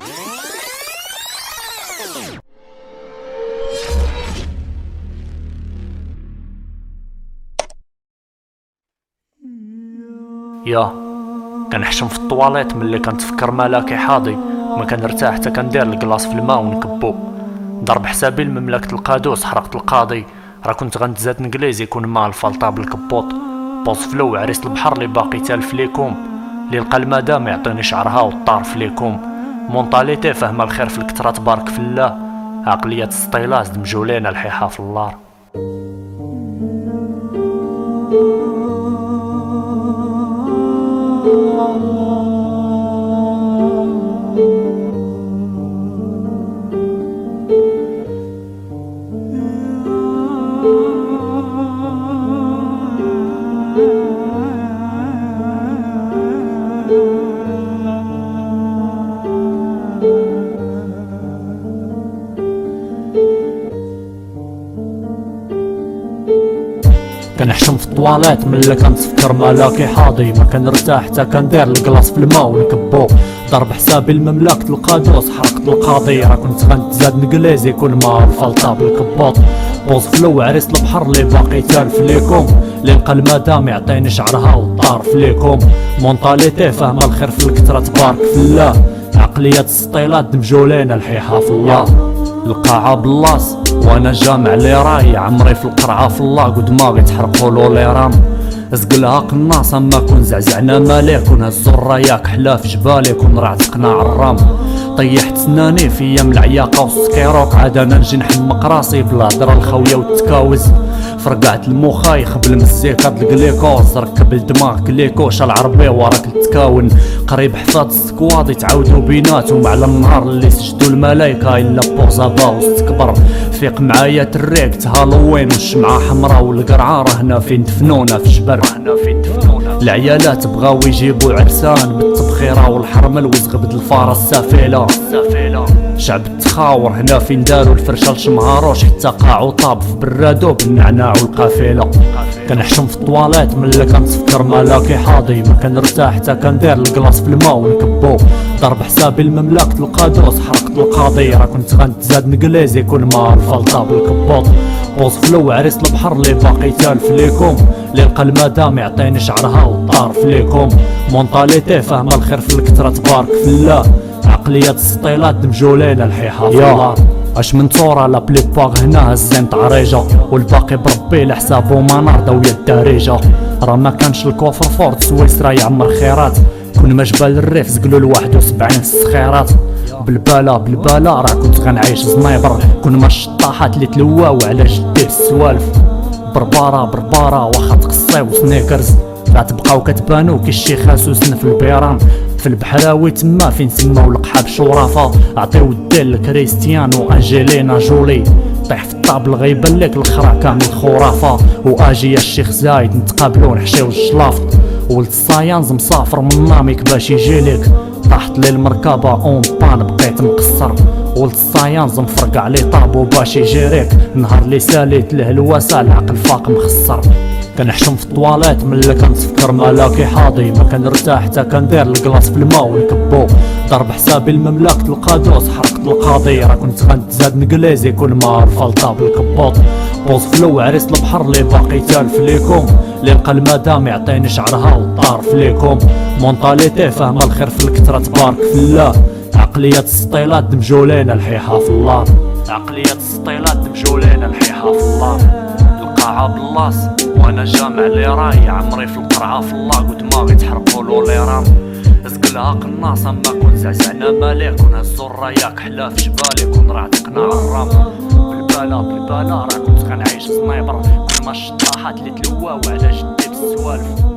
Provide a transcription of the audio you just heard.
يا كنحشم في الطواليت ملي كنتفكر ملاكي حاضي، ما كنرتاح حتى كندير الكلاص في الماء ونكبو. ضرب حسابي لمملكة القادوس، حرقت القاضي، راه كنت غنتزاد انجليزي يكون مع الفلطه بالكبوط. بوصفلو وعريس البحر اللي باقي تالف ليكم، اللي لقى الماء ما يعطيني شعرها والطارف ليكم. مونطاليتي فاهمه الخير في الكترة تبارك في الله، عقلية السطيلاز دمجوا لينا الحيحة في اللار. كنحشم في الطواليت ملي كنتفكر ملاكي حاضي، ما كنرتاح حتى كندير الكلاص في الماء ونكبو. ضرب حسابي لمملكة القادوس، حرقت القاضي، راه كنت غنتزاد انجليزي يكون مع الفلطه بالكبوط. بوصفلو وعريس البحر اللي باقي تالف ليكم، اللي لقى المدام يعطيني شعرها والطارف ليكم. مونطاليتي فاهمه الخير في الكترة تبارك في الله، عقلية السطيلات دمجوا لينا الحيحة في الله. القاعة بلاص وانا جامع لي راي، عمري في القرعة في الله ودماغي تحرقولو لي رام. ازقلها قناصة ما كون زعزعنا ماليه، كون هزو الراياك حلا في جبالي، كون رعتقنا عرام. طيحت سناني في ايام العياقة والسكيروك، عاد انا نجي نحمق راسي بلا هضرة الخوية والتكاوز. فرقعت المخايخ بالمزيكا د الكليكوز، ركب الدماغ كليكوش العربي وراك التكاون. قريب حفاظ السكواد يتعاودوا بيناتهم على النهار اللي سجدوا الملايكة الا بوزابا واستكبر. فيق معايا تريكت هالوين والشمعة حمرا والقرعة رهنا فين دفنونا في جبر. العيالات بغاو يجيبوا عرسان بالتبخيرة والحرمل وزغبد الفارة السافلة. شعب التخاور هنا فين داروا الفرشة لشمهاروش، حتى قاعو طاب في برادو بالنعناع والقافلة. كنحشم في الطواليت ملي كنتفكر ملاكي حاضي، ما كنرتاح حتى كندير الكلاص في الماء ونكبو. ضرب حسابي لمملكة القادوس، حرقت القاضي، راه كنت غنتزاد انجليزي يكون مع الفلطه بالكبوط. وصفلو وعريس البحر اللي باقي تالف ليكم، اللي لقى المدام يعطيني شعرها والطارف ليكم. مونطاليتي فاهمه الخير في الكترة تبارك في الله، عقلية السطيلات دمجوا لينا الحيحة في الله. اش من صورة لا بليباغ هنا هزين تعريجة، والباقي بربي لحسابو منار دوية الدارجة. راه ما كانش الكوفر فورت سويسرا يعمر خيرات، كون ما جبال الريف زقلو ل71 السخيرات. بالبالا راه كنت غنعيش زنايبر، كون ما الشطاحات اللي تلواو على جدي بالسوالف. بربارة واخا تقصيو سنيكرز، راه تبقاو كتبانو كي الشيخاس وسن في البيران. في البحراوي تما فين سماو القحاب شرفا، عطيو الدين لكريستيانو انجلينا جولي. طيح في الطابل غيبان لك الخرا كامل خرافة، واجي يا الشيخ زايد نتقابلو نحشيو الشلافط. ولد الصايانز مسافر من ناميك باش يجيلك، طاحت لي المركبة اون بان بقيت مقصر. ولد الصايانز مفرقع لي طابو باش يجيريك، نهار لي ساليت له الواسع العقل فاق مخسر. كنحشم في الطواليت ملي كنتفكر ملاكي حاضي، ما كنرتاح حتى كندير الكلاص في الماء ونكبو. ضرب حسابي لمملكة القادوس، حرقت القاضي، راه كنت غنتزاد انجليزي يكون مع الفلطه بالكبوط. بوصفلو وعريس البحر اللي باقي تالف ليكم، اللي لقى المدام يعطيني شعرها والطارف ليكم. مونطاليتي فاهمه الخير في الكترة تبارك في الله، عقلية السطيلات دمجوا لينا الحيحة في الله. عقلية السطيلات دمجوا لينا الحيحة في الله. القاعة بلاص وانا جامع لي راي، عمري في القرعة في الله ودماغي تحرقولو لي رام. ازقلها قناصة ما كون زعزعنا ماليه، كون هزو الراياك حلا في جبالي، كون رعتقنا عرام. بالبالا راه كنت غنعيش سنايبر، كون ما الشطاحات اللي تلواو على جدي بالسوالف.